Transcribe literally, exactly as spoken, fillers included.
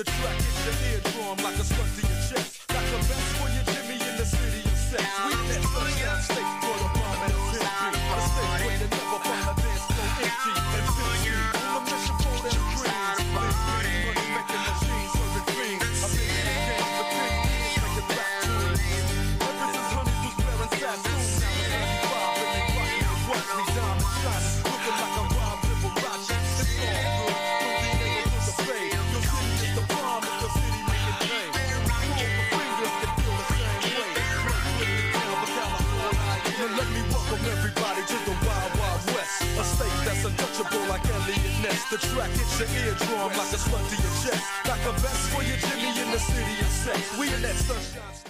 The track hits your eardrum like a slug to your chest. Got the best for your Jimmy in the city of sex. We that sunshine state for the bomb and the century. A state where you never find a dance floor empty and filthy. On the mission for them dreams. Live big, money making machines serving dreams. I've been in the game for ten years making rap tunes. Ever since Honey was wearing Sassoon. Now it's ninety-five and they rockin' and watch me diamond shining. Looking like a Rob Liberace. It's all good. Don't be able to the fade. Your city is the bomb if the city making pain. Fingers can feel the same way. Now let me welcome everybody to the Wild Wild West. A state that's untouchable like Elliot Ness. The track hits your eardrum like a slug to your chest. Got the best for your Jimmy in the city of sex. We in that sunshine.